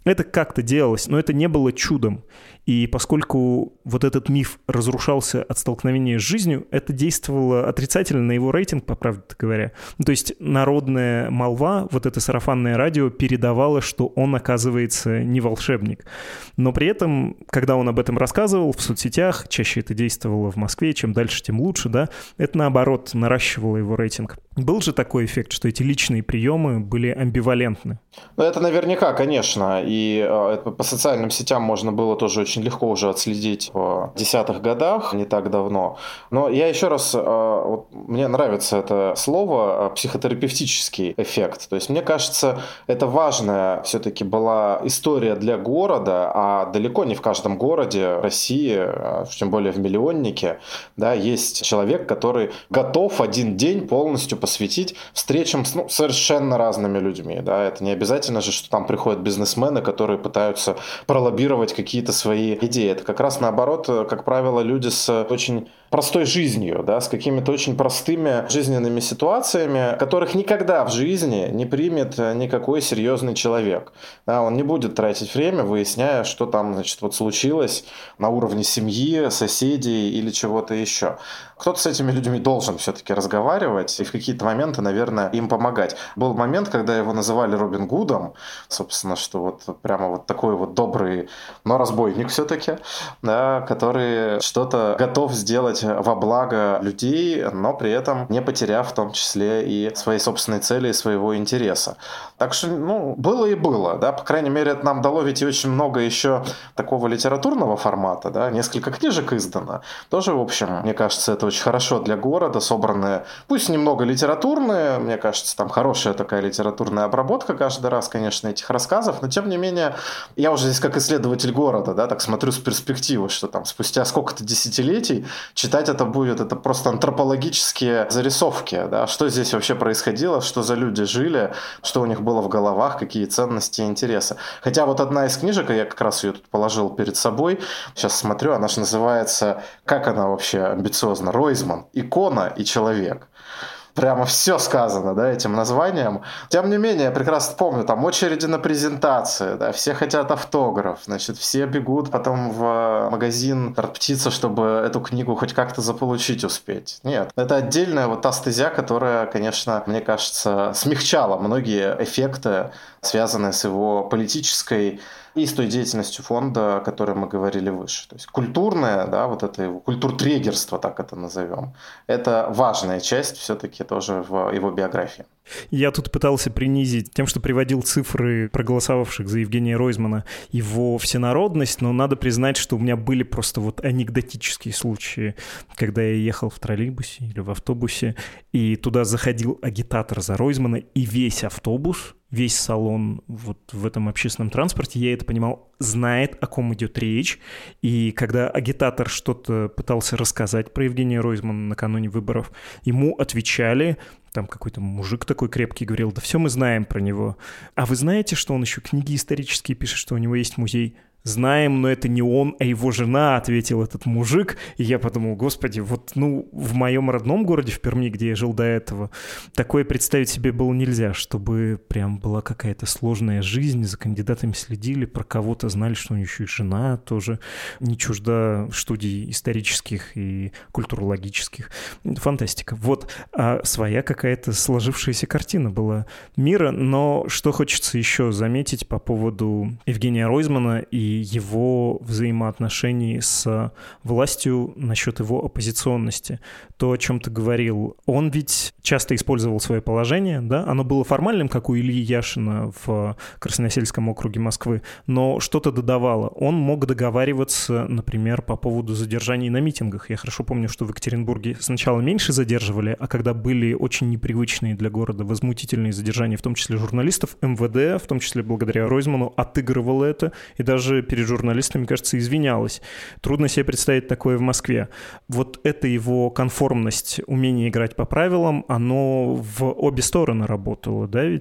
[SPEAKER 1] Это как-то делалось, но это не было чудом. И поскольку вот этот миф разрушался от столкновения с жизнью, это действовало отрицательно на его рейтинг, по правде говоря. Ну, то есть народная молва, вот это сарафанное радио, передавало, что он, оказывается, не волшебник. Но при этом, когда он об этом рассказывал в соцсетях, чаще это действовало в Москве, чем дальше, тем лучше, да, это, наоборот, наращивало его рейтинг. Был же такой эффект, что эти личные приемы были амбивалентны?
[SPEAKER 2] Ну, это наверняка, конечно. И э, по социальным сетям можно было тоже очень легко уже отследить в десятых годах, не так давно. Но я еще раз, э, вот, мне нравится это слово, э, психотерапевтический эффект. То есть, мне кажется, это важная все-таки была история для города, а далеко не в каждом городе России, э, тем более в миллионнике, да, есть человек, который готов один день полностью посвятить встречам с ну, совершенно разными людьми. Да. Это не обязательно же, что там приходят бизнесмены, которые пытаются пролоббировать какие-то свои идеи. Это как раз наоборот, как правило, люди с очень простой жизнью, да, с какими-то очень простыми жизненными ситуациями, которых никогда в жизни не примет никакой серьезный человек. Да, он не будет тратить время, выясняя, что там, значит, вот случилось на уровне семьи, соседей или чего-то еще. Кто-то с этими людьми должен все-таки разговаривать и в какие-то моменты, наверное, им помогать. Был момент, когда его называли Робин Гудом, собственно, что вот прямо вот такой вот добрый, но разбойник все-таки, да, который что-то готов сделать во благо людей, но при этом не потеряв в том числе и своей собственной цели и своего интереса. Так что, ну, было и было, да, по крайней мере, это нам дало ведь и очень много еще такого литературного формата, да, несколько книжек издано. Тоже, в общем, мне кажется, это очень хорошо для города, собранные, пусть немного литературные, мне кажется, там хорошая такая литературная обработка каждый раз, конечно, этих рассказов, но тем не менее, я уже здесь как исследователь города, да, так смотрю с перспективы, что там спустя сколько-то десятилетий читать это будет, это просто антропологические зарисовки, да, что здесь вообще происходило, что за люди жили, что у них было в головах, какие ценности и интересы. Хотя вот одна из книжек, я как раз ее тут положил перед собой, сейчас смотрю, она же называется, как она вообще амбициозна, Ройзман, икона и человек. Прямо все сказано, да, этим названием. Тем не менее, я прекрасно помню, там очереди на презентации, да, все хотят автограф, значит, все бегут потом в магазин «Птица», чтобы эту книгу хоть как-то заполучить успеть. Нет, это отдельная вот та стезя, которая, конечно, мне кажется, смягчала многие эффекты, связанные с его политической и с той деятельностью фонда, о которой мы говорили выше. То есть культурное, да, вот это его культуртрегерство, так это назовем, это важная часть все-таки тоже в его биографии.
[SPEAKER 1] Я тут пытался принизить тем, что приводил цифры проголосовавших за Евгения Ройзмана, его всенародность, но надо признать, что у меня были просто вот анекдотические случаи, когда я ехал в троллейбусе или в автобусе, и туда заходил агитатор за Ройзмана, и весь автобус, весь салон вот в этом общественном транспорте, я это понимал, знает, о ком идет речь. И когда агитатор что-то пытался рассказать про Евгения Ройзмана накануне выборов, ему отвечали, там какой-то мужик такой крепкий говорил, да все мы знаем про него. А вы знаете, что он еще книги исторические пишет, что у него есть музей? Знаем, но это не он, а его жена, ответил этот мужик. И я подумал, господи, вот ну в моем родном городе, в Перми, где я жил до этого, такое представить себе было нельзя, чтобы прям была какая-то сложная жизнь, за кандидатами следили, про кого-то знали, что у него еще и жена тоже не чужда студий исторических и культурологических. Фантастика. Вот, а своя какая-то сложившаяся картина была мира. Но что хочется еще заметить по поводу Евгения Ройзмана и его взаимоотношений с властью насчет его оппозиционности. То, о чем ты говорил, он ведь часто использовал свое положение, да, оно было формальным, как у Ильи Яшина в Красносельском округе Москвы, но что-то додавало. Он мог договариваться, например, по поводу задержаний на митингах. Я хорошо помню, что в Екатеринбурге сначала меньше задерживали, а когда были очень непривычные для города возмутительные задержания, в том числе журналистов, эм вэ дэ, в том числе благодаря Ройзману, отыгрывало это и даже перед журналистами, кажется, извинялась. Трудно себе представить такое в Москве. Вот эта его конформность, умение играть по правилам, оно в обе стороны работало, да ведь?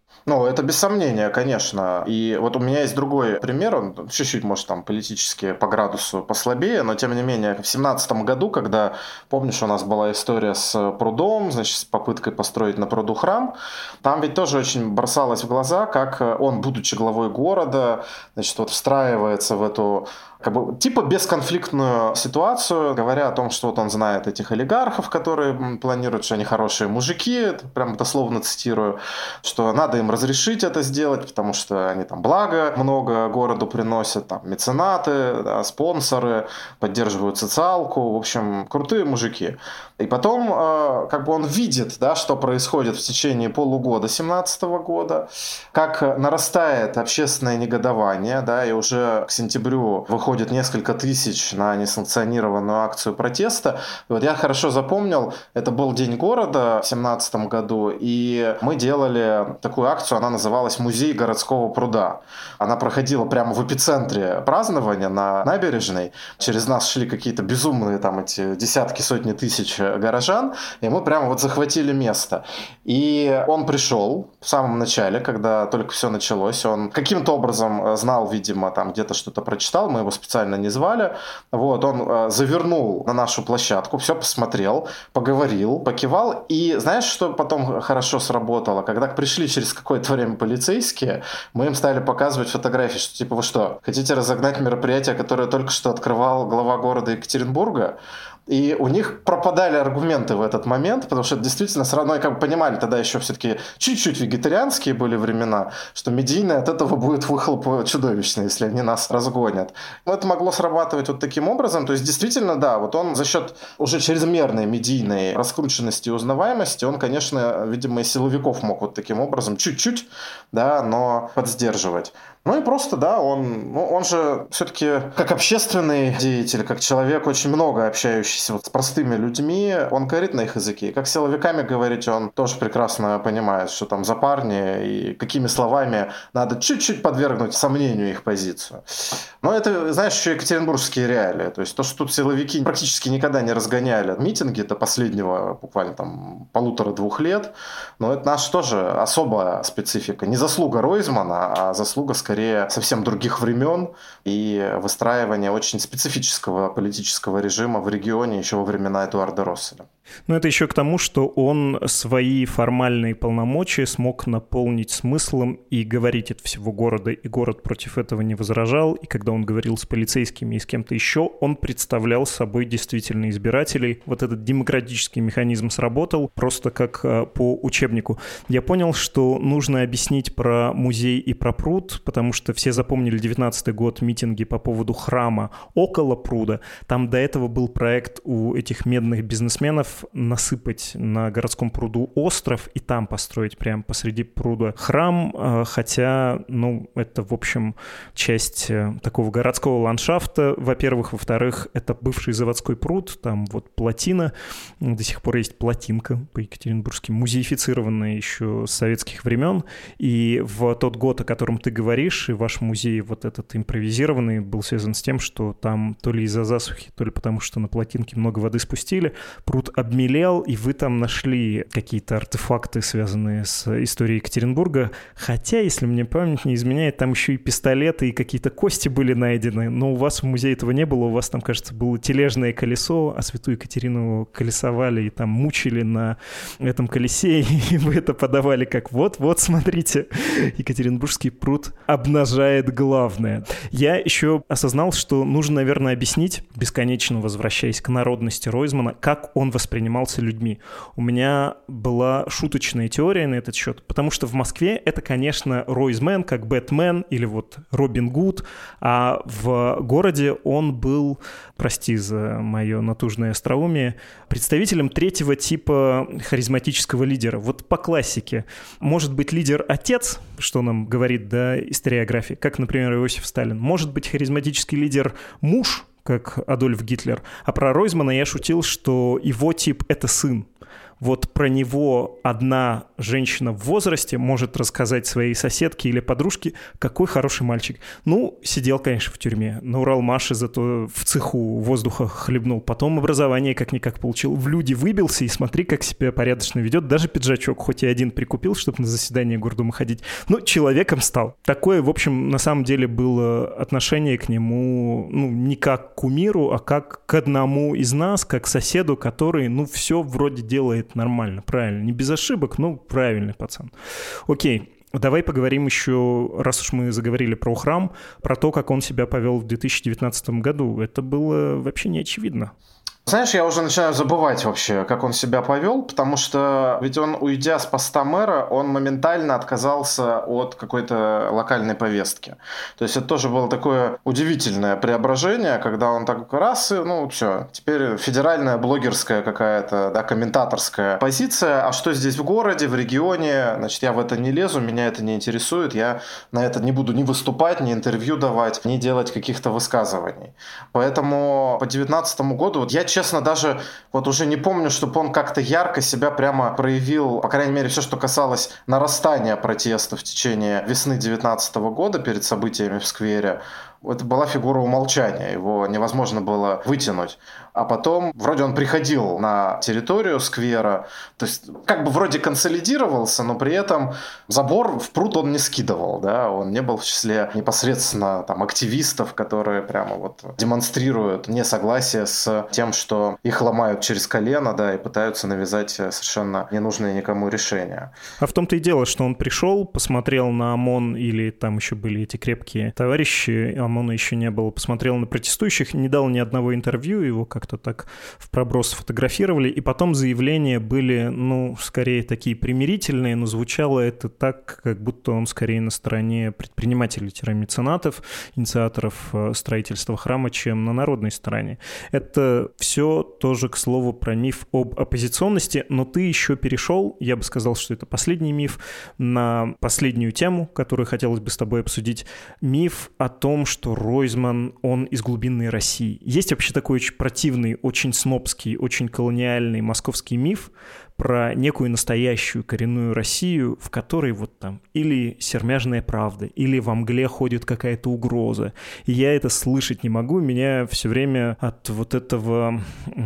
[SPEAKER 2] Ну, это без сомнения, конечно. И вот у меня есть другой пример, он чуть-чуть, может, там политически по градусу послабее, но тем не менее, в семнадцатом году, когда, помнишь, у нас была история с прудом, значит, с попыткой построить на пруду храм, там ведь тоже очень бросалось в глаза, как он, будучи главой города, значит, вот встраивается в эту как бы типа бесконфликтную ситуацию, говоря о том, что вот он знает этих олигархов, которые планируют, что они хорошие мужики, прям дословно цитирую, что надо им разрешить это сделать, потому что они там благо много городу приносят, там меценаты, да, спонсоры, поддерживают социалку, в общем, крутые мужики. И потом как бы он видит, да, что происходит в течение полугода семнадцатого года, как нарастает общественное негодование, да, и уже к сентябрю выходит несколько тысяч на несанкционированную акцию протеста. И вот я хорошо запомнил, это был День города в семнадцатом году, и мы делали такую акцию, она называлась «Музей городского пруда». Она проходила прямо в эпицентре празднования на набережной. Через нас шли какие-то безумные там эти десятки, сотни тысяч горожан, и мы прямо вот захватили место. И он пришел в самом начале, когда только все началось. Он каким-то образом знал, видимо, там где-то что-то прочитал, мы его специально не звали. Вот, он завернул на нашу площадку, все посмотрел, поговорил, покивал. И знаешь, что потом хорошо сработало? Когда пришли через какое-то время полицейские, мы им стали показывать фотографии, что типа вы что, хотите разогнать мероприятие, которое только что открывал глава города Екатеринбурга? И у них пропадали аргументы в этот момент, потому что действительно все равно, как бы понимали, тогда еще все-таки чуть-чуть вегетарианские были времена, что медийно от этого будет выхлоп чудовищный, если они нас разгонят. Это могло срабатывать вот таким образом. То есть действительно, да, вот он за счет уже чрезмерной медийной раскрученности и узнаваемости, он, конечно, видимо, и силовиков мог вот таким образом чуть-чуть, да, но подсдерживать. Ну и просто, да, он, ну, он же все-таки как общественный деятель, как человек, очень много общающийся вот с простыми людьми, он говорит на их языке. И как с силовиками говорить, он тоже прекрасно понимает, что там за парни и какими словами надо чуть-чуть подвергнуть сомнению их позицию. Но это, знаешь, еще екатеринбургские реалии. То есть то, что тут силовики практически никогда не разгоняли митинги до последнего буквально там полутора-двух лет, но это наша тоже особая специфика. Не заслуга Ройзмана, а заслуга, скорее, скорее совсем других времен и выстраивания очень специфического политического режима в регионе еще во времена Эдуарда Росселя.
[SPEAKER 1] Но это еще к тому, что он свои формальные полномочия смог наполнить смыслом и говорить от всего города, и город против этого не возражал, и когда он говорил с полицейскими и с кем-то еще, он представлял собой действительно избирателей. Вот этот демократический механизм сработал просто как по учебнику. Я понял, что нужно объяснить про музей и про пруд, потому что все запомнили девятнадцатый год, митинги по поводу храма около пруда. Там до этого был проект у этих медных бизнесменов насыпать на городском пруду остров и там построить прямо посреди пруда храм, хотя, ну, это, в общем, часть такого городского ландшафта, во-первых. Во-вторых, это бывший заводской пруд, там вот плотина, до сих пор есть плотинка по-екатеринбургски, музеифицированная еще с советских времен, и в тот год, о котором ты говоришь, и ваш музей вот этот импровизированный был связан с тем, что там то ли из-за засухи, то ли потому, что на плотинке много воды спустили, пруд обмелел, и вы там нашли какие-то артефакты, связанные с историей Екатеринбурга. Хотя, если мне память не изменяет, там еще и пистолеты, и какие-то кости были найдены. Но у вас в музее этого не было. У вас там, кажется, было тележное колесо, а святую Екатерину колесовали и там мучили на этом колесе, и вы это подавали как вот-вот, смотрите, Екатеринбургский пруд обнажает главное. Я еще осознал, что нужно, наверное, объяснить, бесконечно возвращаясь к народности Ройзмана, как он воспринимался людьми. У меня была шуточная теория на этот счет, потому что в Москве это, конечно, Ройзмен, как Бэтмен или вот Робин Гуд, а в городе он был, прости за мое натужное остроумие, представителем третьего типа харизматического лидера. Вот по классике. Может быть лидер-отец, что нам говорит, да, историография, как, например, Иосиф Сталин. Может быть харизматический лидер-муж, как Адольф Гитлер. А про Ройзмана я шутил, что его тип — это сын. вот про него одна женщина в возрасте может рассказать своей соседке или подружке, какой хороший мальчик. Ну, сидел, конечно, в тюрьме. На Уралмаше зато в цеху воздуха хлебнул. Потом образование как-никак получил. В люди выбился, и смотри, как себя порядочно ведет. Даже пиджачок, хоть и один прикупил, чтобы на заседание Гордумы ходить. Ну, человеком стал. Такое, в общем, на самом деле было отношение к нему, ну, не как к кумиру, а как к одному из нас, как к соседу, который, ну, все вроде делает нормально, правильно. Не без ошибок, но правильный пацан. Окей. Давай поговорим еще, раз уж мы заговорили про храм, про то, как он себя повел в две тысячи девятнадцатом году. Это было вообще не очевидно.
[SPEAKER 2] Знаешь, я уже начинаю забывать вообще, как он себя повел, потому что ведь он, уйдя с поста мэра, он моментально отказался от какой-то локальной повестки. То есть это тоже было такое удивительное преображение, когда он так раз, и, ну все, теперь федеральная блогерская какая-то, да, комментаторская позиция, а что здесь в городе, в регионе, значит, я в это не лезу, меня это не интересует, я на это не буду ни выступать, ни интервью давать, ни делать каких-то высказываний. Поэтому по девятнадцатому году, вот я честно, даже вот уже не помню, чтобы он как-то ярко себя прямо проявил, по крайней мере, все, что касалось нарастания протеста в течение весны девятнадцатого года перед событиями в сквере. Это была фигура умолчания, его невозможно было вытянуть. А потом вроде он приходил на территорию сквера, то есть как бы вроде консолидировался, но при этом забор в пруд он не скидывал, да, он не был в числе непосредственно там активистов, которые прямо вот демонстрируют несогласие с тем, что их ломают через колено, да, и пытаются навязать совершенно ненужные никому решения.
[SPEAKER 1] А в том-то и дело, что он пришел, посмотрел на ОМОН, или там еще были эти крепкие товарищи, ОМОНа еще не было, посмотрел на протестующих, не дал ни одного интервью, его как-то так в проброс фотографировали, и потом заявления были, ну, скорее такие примирительные, но звучало это так, как будто он скорее на стороне предпринимателей-меценатов, инициаторов строительства храма, чем на народной стороне. Это все тоже, к слову, про миф об оппозиционности, но ты еще перешел, я бы сказал, что это последний миф, на последнюю тему, которую хотелось бы с тобой обсудить, миф о том, что Ройзман, он из глубинной России. Есть вообще такой очень противный, очень снобский, очень колониальный московский миф про некую настоящую коренную Россию, в которой вот там или сермяжная правда, или во мгле ходит какая-то угроза. И я это слышать не могу, меня все время от вот этого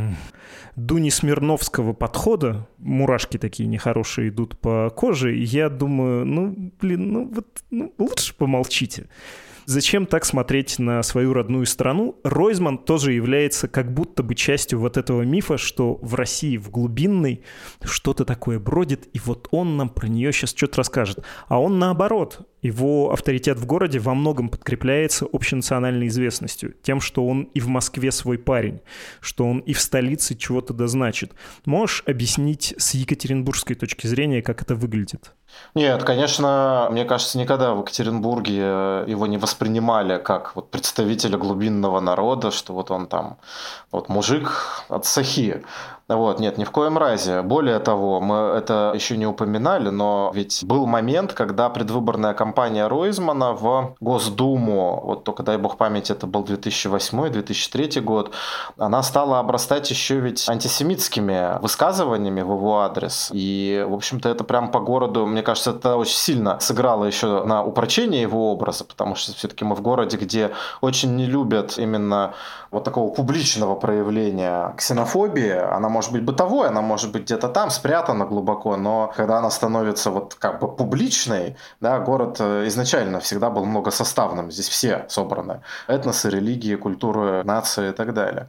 [SPEAKER 1] Дуни Смирновского подхода, мурашки такие нехорошие идут по коже, и я думаю, ну, блин, ну вот ну, лучше помолчите. Зачем так смотреть на свою родную страну? Ройзман тоже является как будто бы частью вот этого мифа, что в России, в глубинной, что-то такое бродит, и вот он нам про нее сейчас что-то расскажет. А он наоборот. Его авторитет в городе во многом подкрепляется общенациональной известностью, тем, что он и в Москве свой парень, что он и в столице чего-то дозначит. Можешь объяснить с екатеринбургской точки зрения, как это выглядит?
[SPEAKER 2] Нет, конечно, мне кажется, никогда в Екатеринбурге его не воспринимали как вот представителя глубинного народа, что вот он там вот мужик от Сахи. Вот, нет, ни в коем разе. Более того, мы это еще не упоминали, но ведь был момент, когда предвыборная кампания Ройзмана в Госдуму, вот только дай бог памяти, это был две тысячи восьмой - две тысячи третий год, она стала обрастать еще ведь антисемитскими высказываниями в его адрес. И, в общем-то, это прям по городу, мне кажется, это очень сильно сыграло еще на упрочение его образа, потому что все-таки мы в городе, где очень не любят именно вот такого публичного проявления ксенофобии. Она может быть бытовой, она может быть где-то там спрятана глубоко, но когда она становится вот как бы публичной, да, город изначально всегда был многосоставным, здесь все собраны, этносы, религии, культуры, нации и так далее.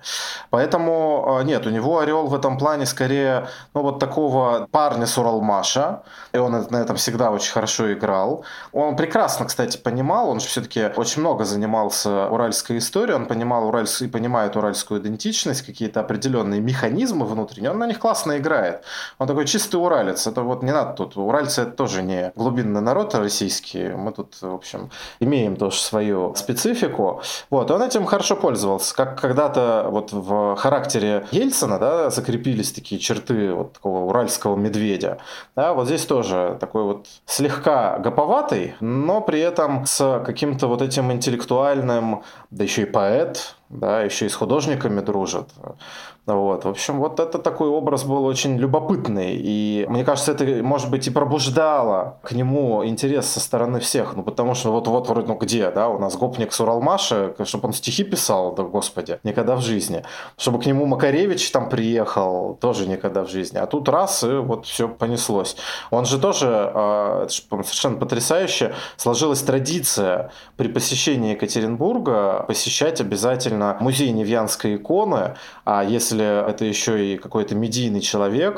[SPEAKER 2] Поэтому нет, у него ореол в этом плане скорее, ну, вот такого парня с Уралмаша, и он на этом всегда очень хорошо играл. Он прекрасно, кстати, понимал, он же все-таки очень много занимался уральской историей, он понимал уральскую, понимает уральскую идентичность, какие-то определенные механизмы внутренние, он на них классно играет. Он такой чистый уралец, это вот не надо тут, уральцы это тоже не глубинный народ российский, мы тут, в общем, имеем тоже свою специфику. Вот, он этим хорошо пользовался, как когда-то вот в характере Ельцина, да, закрепились такие черты вот такого уральского медведя, да, вот здесь тоже такой вот слегка гоповатый, но при этом с каким-то вот этим интеллектуальным, да еще и поэт, да, еще и с художниками дружит. Вот. В общем, вот это такой образ был очень любопытный. И мне кажется, это, может быть, и пробуждало к нему интерес со стороны всех. Ну, потому что вот-вот вроде, ну где, да, у нас гопник с Уралмаша, чтобы он стихи писал, да господи, никогда в жизни. Чтобы к нему Макаревич там приехал, тоже никогда в жизни. А тут раз, и вот все понеслось. Он же тоже, это же совершенно потрясающе, сложилась традиция при посещении Екатеринбурга посещать обязательно музей Невьянской иконы, а если это еще и какой-то медийный человек,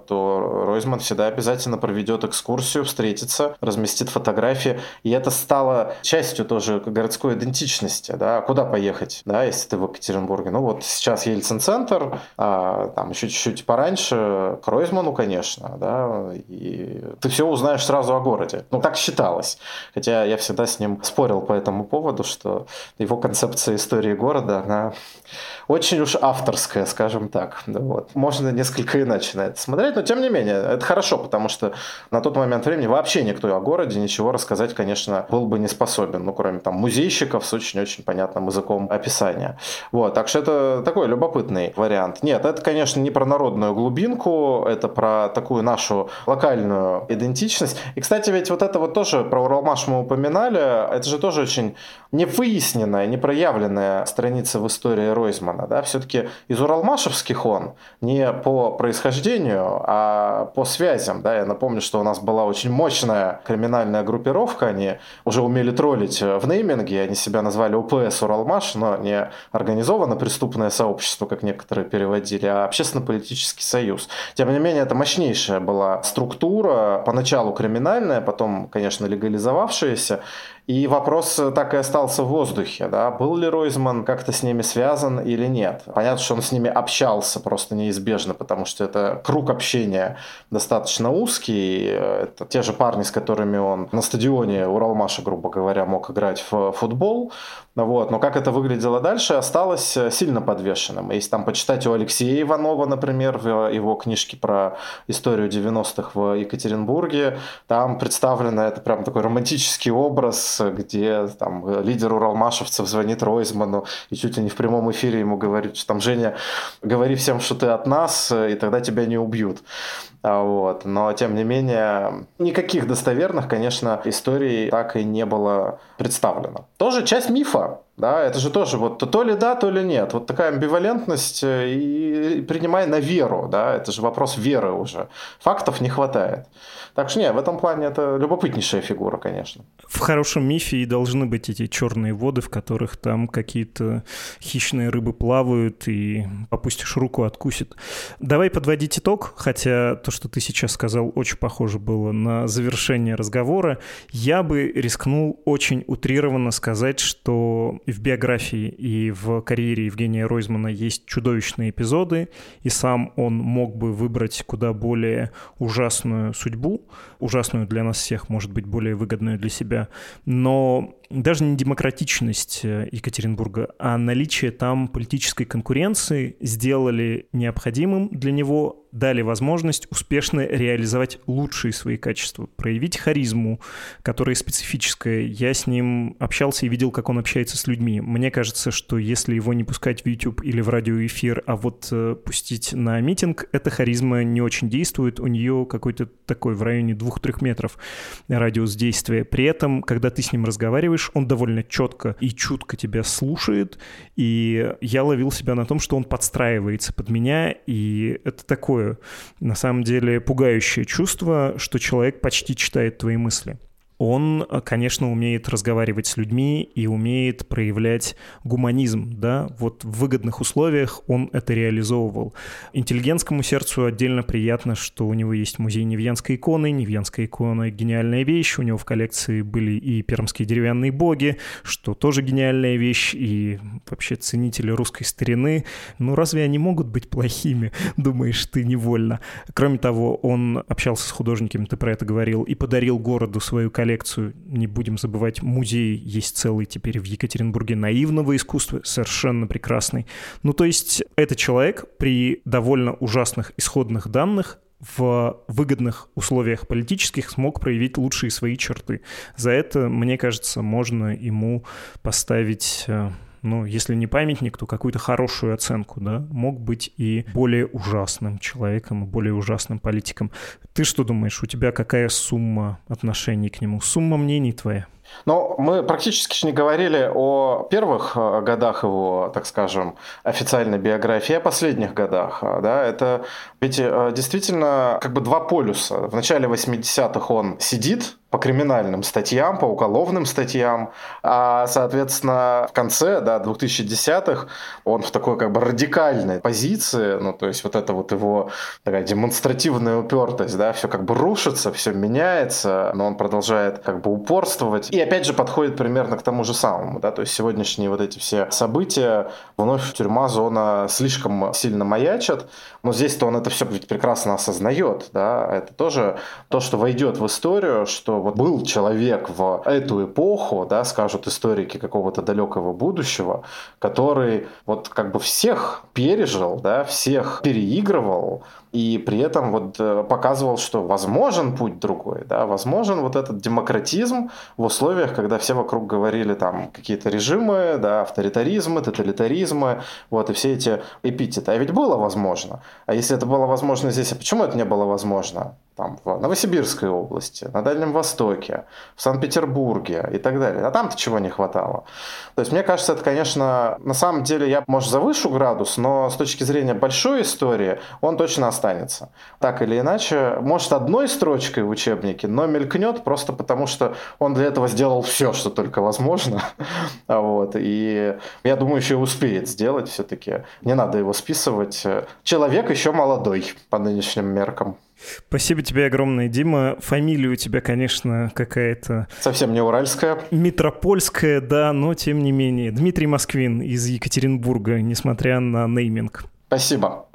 [SPEAKER 2] то Ройзман всегда обязательно проведет экскурсию, встретится, разместит фотографии. И это стало частью тоже городской идентичности. Да? Куда поехать, да, если ты в Екатеринбурге? Ну вот сейчас Ельцин-центр, а там еще чуть-чуть пораньше к Ройзману, конечно. Да? И ты все узнаешь сразу о городе. Ну так считалось. Хотя я всегда с ним спорил по этому поводу, что его концепция истории города, она очень уж авторская, скажем так. Вот. Можно несколько иначе на это смотреть, но тем не менее, это хорошо, потому что на тот момент времени вообще никто о городе ничего рассказать, конечно, был бы не способен, ну, кроме там музейщиков с очень-очень понятным языком описания. Вот, так что это такой любопытный вариант. Нет, это, конечно, не про народную глубинку, это про такую нашу локальную идентичность. И, кстати, ведь вот это вот тоже про Уралмаш мы упоминали, это же тоже очень невыясненная, непроявленная страница в истории Ройзмана. Да? Все-таки из уралмашевских он не по происхождению, а по связям. Да? Я напомню, что у нас была очень мощная криминальная группировка, они уже умели троллить в нейминге, они себя назвали ОПС Уралмаш, но не организованно преступное сообщество, как некоторые переводили, а общественно-политический союз. Тем не менее, это мощнейшая была структура, поначалу криминальная, потом, конечно, легализовавшаяся. И вопрос так и остался в воздухе, да, был ли Ройзман как-то с ними связан или нет. Понятно, что он с ними общался просто неизбежно, потому что это круг общения достаточно узкий. Это те же парни, с которыми он на стадионе Уралмаша, грубо говоря, мог играть в футбол. Вот. Но как это выглядело дальше, осталось сильно подвешенным. Если там почитать у Алексея Иванова, например, в его книжке про историю девяностых в Екатеринбурге, там представлено это прям такой романтический образ, где там лидер уралмашевцев звонит Ройзману и чуть ли не в прямом эфире ему говорит, что там: Женя, говори всем, что ты от нас, и тогда тебя не убьют. Вот. Но, тем не менее, никаких достоверных, конечно, историй так и не было представлено. Тоже часть мифа. Да, это же тоже вот то ли да, то ли нет. Вот такая амбивалентность, и принимай на веру, да, это же вопрос веры уже. Фактов не хватает. Так что нет, в этом плане это любопытнейшая фигура, конечно.
[SPEAKER 1] В хорошем мифе и должны быть эти черные воды, в которых там какие-то хищные рыбы плавают, и опустишь руку, откусит. Давай подводить итог, хотя то, что ты сейчас сказал, очень похоже было на завершение разговора. Я бы рискнул очень утрированно сказать, что и в биографии, и в карьере Евгения Ройзмана есть чудовищные эпизоды, и сам он мог бы выбрать куда более ужасную судьбу, ужасную для нас всех, может быть, более выгодную для себя, но даже не демократичность Екатеринбурга, а наличие там политической конкуренции сделали необходимым для него, дали возможность успешно реализовать лучшие свои качества, проявить харизму, которая специфическая. Я с ним общался и видел, как он общается с людьми. Мне кажется, что если его не пускать в YouTube или в радиоэфир, а вот э, пустить на митинг, эта харизма не очень действует. У нее какой-то такой в районе двух-трех метров радиус действия. При этом, когда ты с ним разговариваешь, он довольно четко и чутко тебя слушает, и я ловил себя на том, что он подстраивается под меня, и это такое, на самом деле, пугающее чувство, что человек почти читает твои мысли. Он, конечно, умеет разговаривать с людьми и умеет проявлять гуманизм, да, вот в выгодных условиях он это реализовывал. Интеллигентскому сердцу отдельно приятно, что у него есть музей Невьянской иконы. Невьянская икона — гениальная вещь, у него в коллекции были и пермские деревянные боги, что тоже гениальная вещь, и вообще ценители русской старины. Ну, разве они могут быть плохими, думаешь ты невольно? Кроме того, он общался с художниками, ты про это говорил, и подарил городу свою коллекцию. коллекцию, не будем забывать, музей есть целый теперь в Екатеринбурге наивного искусства, совершенно прекрасный. Ну, то есть это человек при довольно ужасных исходных данных в выгодных условиях политических смог проявить лучшие свои черты. За это, мне кажется, можно ему поставить ну, если не памятник, то какую-то хорошую оценку, да, мог быть и более ужасным человеком, и более ужасным политиком. Ты что думаешь, у тебя какая сумма отношений к нему? Сумма мнений твоя?
[SPEAKER 2] Но мы практически не говорили о первых годах его, так скажем, официальной биографии, а о последних годах. Да? Это ведь действительно как бы два полюса. В начале восьмидесятых он сидит по криминальным статьям, по уголовным статьям, а, соответственно, в конце, да, двухтысячных он в такой как бы радикальной позиции, ну, то есть вот это вот его такая демонстративная упертость, да, все как бы рушится, все меняется, но он продолжает как бы упорствовать. И опять же подходит примерно к тому же самому, да, то есть сегодняшние вот эти все события, вновь тюрьма, зона слишком сильно маячат, но здесь-то он это все ведь прекрасно осознает, да, это тоже то, что войдет в историю, что вот был человек в эту эпоху, да, скажут историки какого-то далекого будущего, который вот как бы всех пережил, да, всех переигрывал, и при этом вот показывал, что возможен путь другой, да, возможен вот этот демократизм в условиях, когда все вокруг говорили там какие-то режимы, да, авторитаризмы, тоталитаризмы, вот, и все эти эпитеты. А ведь было возможно. А если это было возможно здесь, а почему это не было возможно? Там, в Новосибирской области, на Дальнем Востоке, в Санкт-Петербурге и так далее. А там-то чего не хватало. То есть, мне кажется, это, конечно, на самом деле я, может, завышу градус, но с точки зрения большой истории он точно останется. Так или иначе, может, одной строчкой в учебнике, но мелькнет просто потому, что он для этого сделал все, что только возможно. Вот. И я думаю, еще успеет сделать все-таки. Не надо его списывать. Человек еще молодой по нынешним меркам.
[SPEAKER 1] Спасибо тебе огромное, Дима. Фамилия у тебя, конечно, какая-то...
[SPEAKER 2] Совсем не уральская.
[SPEAKER 1] Метропольская, да, но тем не менее. Дмитрий Москвин из Екатеринбурга, несмотря на нейминг.
[SPEAKER 2] Спасибо.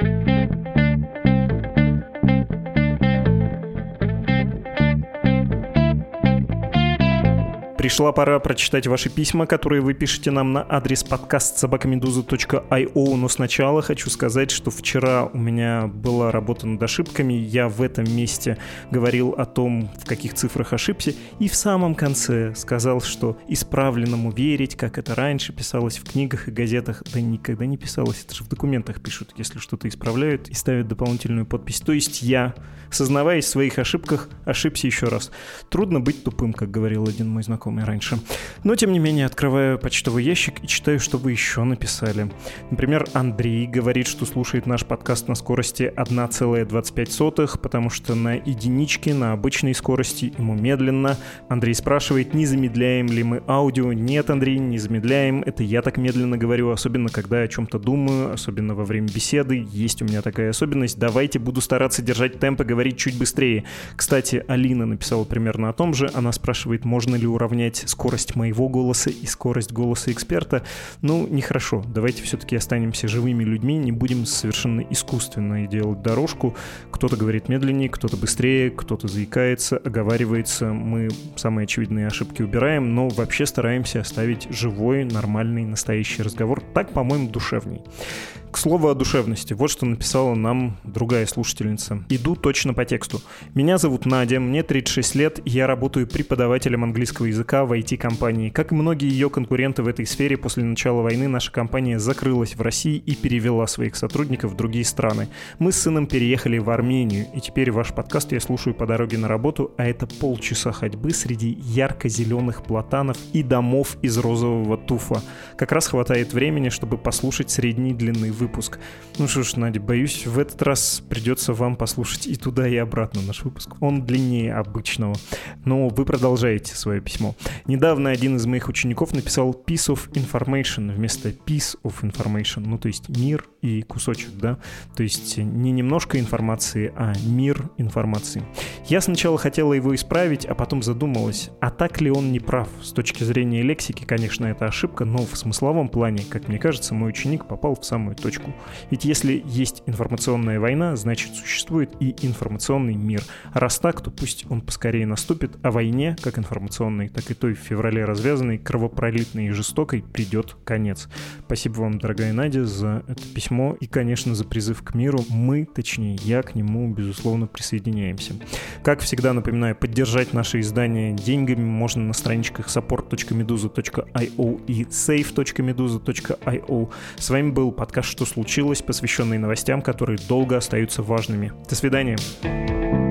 [SPEAKER 1] Пришла пора прочитать ваши письма, которые вы пишете нам на адрес подкаст собака медуза точка ай о, но сначала хочу сказать, что вчера у меня была работа над ошибками, я в этом месте говорил о том, в каких цифрах ошибся, и в самом конце сказал, что исправленному верить, как это раньше писалось в книгах и газетах, да никогда не писалось, это же в документах пишут, если что-то исправляют и ставят дополнительную подпись. То есть я, сознаваясь в своих ошибках, ошибся еще раз. Трудно быть тупым, как говорил один мой знакомый раньше. Но, тем не менее, открываю почтовый ящик и читаю, что вы еще написали. Например, Андрей говорит, что слушает наш подкаст на скорости одна целая двадцать пять сотых, потому что на единичке, на обычной скорости ему медленно. Андрей спрашивает, не замедляем ли мы аудио. Нет, Андрей, не замедляем. Это я так медленно говорю, особенно когда о чем-то думаю, особенно во время беседы. Есть у меня такая особенность. Давайте, буду стараться держать темп и говорить чуть быстрее. Кстати, Алина написала примерно о том же. Она спрашивает, можно ли уравнять скорость моего голоса и скорость голоса эксперта. Ну, нехорошо. Давайте все-таки останемся живыми людьми, не будем совершенно искусственно делать дорожку. Кто-то говорит медленнее, кто-то быстрее, кто-то заикается, оговаривается. Мы самые очевидные ошибки убираем, но вообще стараемся оставить живой, нормальный, настоящий разговор. Так, по-моему, душевней. К слову о душевности. Вот что написала нам другая слушательница. Иду точно по тексту. Меня зовут Надя, мне тридцать шесть лет, и я работаю преподавателем английского языка в ай ти-компании. Как и многие ее конкуренты в этой сфере, после начала войны наша компания закрылась в России и перевела своих сотрудников в другие страны. Мы с сыном переехали в Армению, и теперь ваш подкаст я слушаю по дороге на работу, а это полчаса ходьбы среди ярко-зеленых платанов и домов из розового туфа. Как раз хватает времени, чтобы послушать средней длины выпуск. Ну что ж, Надя, боюсь, в этот раз придется вам послушать и туда, и обратно наш выпуск. Он длиннее обычного. Но вы продолжаете свое письмо. Недавно один из моих учеников написал piece of information вместо piece of information. Ну, то есть мир и кусочек, да? То есть не немножко информации, а мир информации. Я сначала хотела его исправить, а потом задумалась, а так ли он не прав? С точки зрения лексики, конечно, это ошибка, но в смысловом плане, как мне кажется, мой ученик попал в самую точку. Ведь если есть информационная война, значит существует и информационный мир. А раз так, то пусть он поскорее наступит. О войне, как информационной, так политикой, той в феврале развязанной, кровопролитной и жестокой, придет конец. Спасибо вам, дорогая Надя, за это письмо и, конечно, за призыв к миру. Мы, точнее, я к нему, безусловно, присоединяемся. Как всегда, напоминаю, поддержать наше издание деньгами можно на страничках support точка meduza точка io и save точка meduza точка io. С вами был подкаст «Что случилось?», посвященный новостям, которые долго остаются важными. До свидания.